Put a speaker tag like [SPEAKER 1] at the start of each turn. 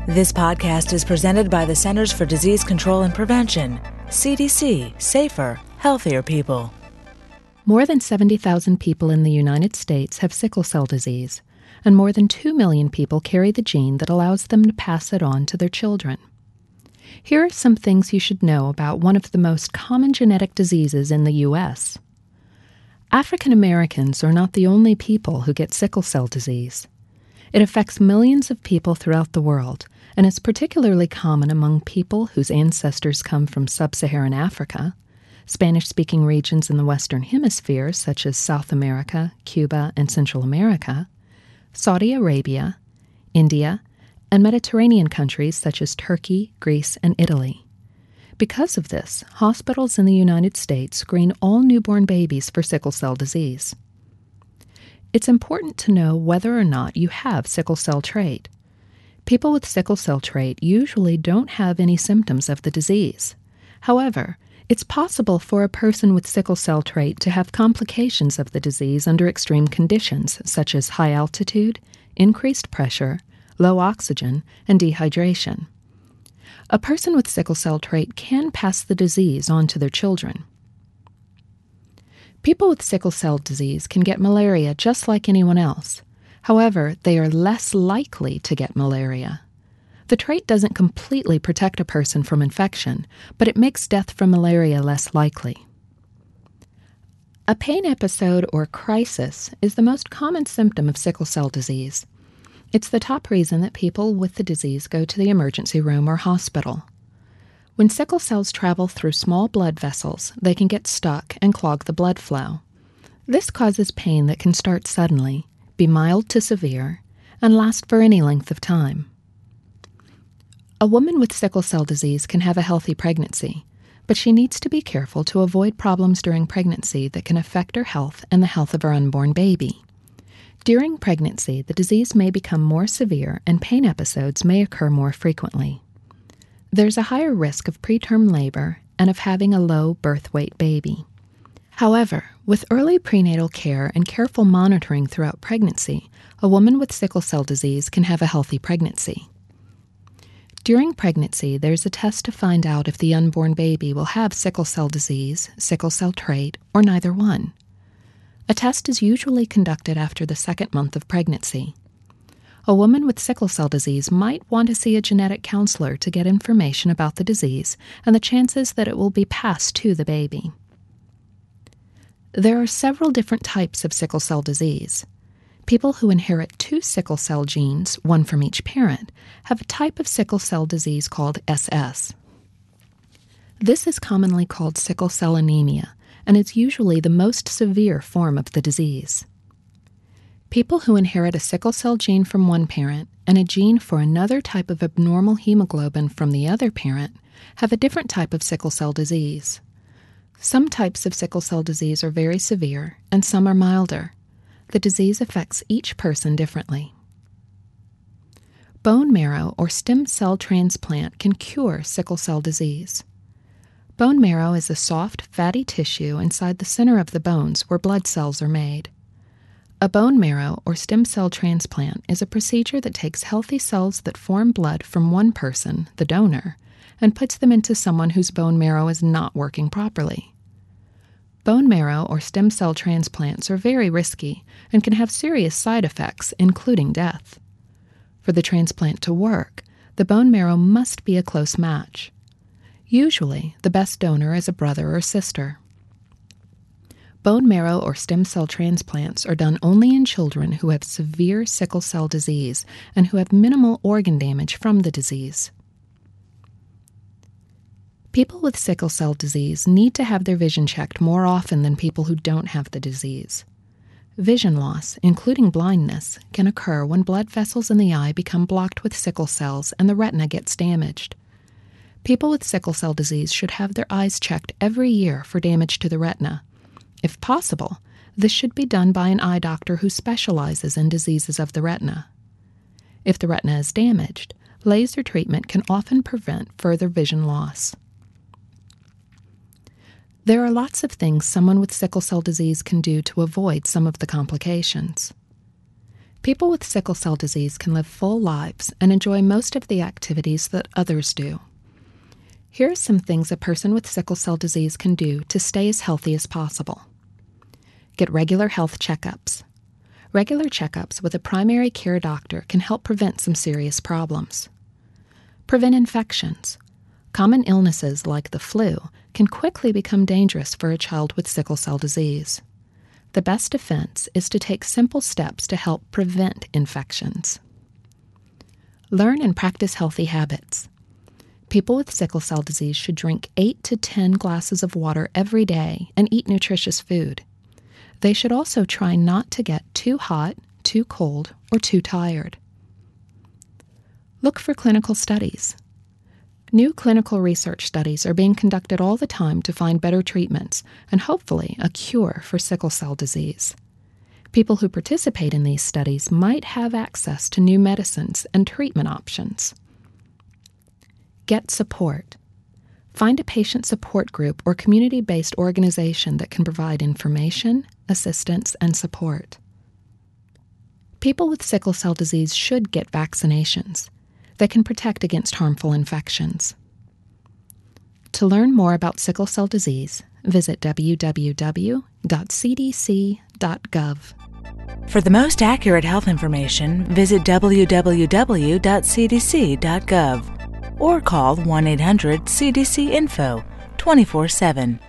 [SPEAKER 1] This podcast is presented by the Centers for Disease Control and Prevention, CDC, safer, healthier people.
[SPEAKER 2] More than 70,000 people in the United States have sickle cell disease, and more than 2 million people carry the gene that allows them to pass it on to their children. Here are some things you should know about one of the most common genetic diseases in the U.S. African Americans are not the only people who get sickle cell disease. It affects millions of people throughout the world, and is particularly common among people whose ancestors come from sub-Saharan Africa, Spanish-speaking regions in the Western Hemisphere such as South America, Cuba, and Central America, Saudi Arabia, India, and Mediterranean countries such as Turkey, Greece, and Italy. Because of this, hospitals in the United States screen all newborn babies for sickle cell disease. It's important to know whether or not you have sickle cell trait. People with sickle cell trait usually don't have any symptoms of the disease. However, it's possible for a person with sickle cell trait to have complications of the disease under extreme conditions such as high altitude, increased pressure, low oxygen, and dehydration. A person with sickle cell trait can pass the disease on to their children. People with sickle cell disease can get malaria just like anyone else. However, they are less likely to get malaria. The trait doesn't completely protect a person from infection, but it makes death from malaria less likely. A pain episode or crisis is the most common symptom of sickle cell disease. It's the top reason that people with the disease go to the emergency room or hospital. When sickle cells travel through small blood vessels, they can get stuck and clog the blood flow. This causes pain that can start suddenly, be mild to severe, and last for any length of time. A woman with sickle cell disease can have a healthy pregnancy, but she needs to be careful to avoid problems during pregnancy that can affect her health and the health of her unborn baby. During pregnancy, the disease may become more severe and pain episodes may occur more frequently. There's a higher risk of preterm labor and of having a low birth weight baby. However, with early prenatal care and careful monitoring throughout pregnancy, a woman with sickle cell disease can have a healthy pregnancy. During pregnancy, there's a test to find out if the unborn baby will have sickle cell disease, sickle cell trait, or neither one. A test is usually conducted after the second month of pregnancy. A woman with sickle cell disease might want to see a genetic counselor to get information about the disease and the chances that it will be passed to the baby. There are several different types of sickle cell disease. People who inherit 2 sickle cell genes, one from each parent, have a type of sickle cell disease called SS. This is commonly called sickle cell anemia, and is usually the most severe form of the disease. People who inherit a sickle cell gene from one parent and a gene for another type of abnormal hemoglobin from the other parent have a different type of sickle cell disease. Some types of sickle cell disease are very severe, and some are milder. The disease affects each person differently. Bone marrow or stem cell transplant can cure sickle cell disease. Bone marrow is a soft, fatty tissue inside the center of the bones where blood cells are made. A bone marrow or stem cell transplant is a procedure that takes healthy cells that form blood from one person, the donor, and puts them into someone whose bone marrow is not working properly. Bone marrow or stem cell transplants are very risky and can have serious side effects, including death. For the transplant to work, the bone marrow must be a close match. Usually, the best donor is a brother or sister. Bone marrow or stem cell transplants are done only in children who have severe sickle cell disease and who have minimal organ damage from the disease. People with sickle cell disease need to have their vision checked more often than people who don't have the disease. Vision loss, including blindness, can occur when blood vessels in the eye become blocked with sickle cells and the retina gets damaged. People with sickle cell disease should have their eyes checked every year for damage to the retina. If possible, this should be done by an eye doctor who specializes in diseases of the retina. If the retina is damaged, laser treatment can often prevent further vision loss. There are lots of things someone with sickle cell disease can do to avoid some of the complications. People with sickle cell disease can live full lives and enjoy most of the activities that others do. Here are some things a person with sickle cell disease can do to stay as healthy as possible. Get regular health checkups. Regular checkups with a primary care doctor can help prevent some serious problems. Prevent infections. Common illnesses like the flu can quickly become dangerous for a child with sickle cell disease. The best defense is to take simple steps to help prevent infections. Learn and practice healthy habits. People with sickle cell disease should drink 8 to 10 glasses of water every day and eat nutritious food. They should also try not to get too hot, too cold, or too tired. Look for clinical studies. New clinical research studies are being conducted all the time to find better treatments and hopefully a cure for sickle cell disease. People who participate in these studies might have access to new medicines and treatment options. Get support. Find a patient support group or community-based organization that can provide information, assistance, and support. People with sickle cell disease should get vaccinations. They can protect against harmful infections. To learn more about sickle cell disease, visit www.cdc.gov.
[SPEAKER 1] For the most accurate health information, visit www.cdc.gov or call 1-800-CDC-INFO 24/7.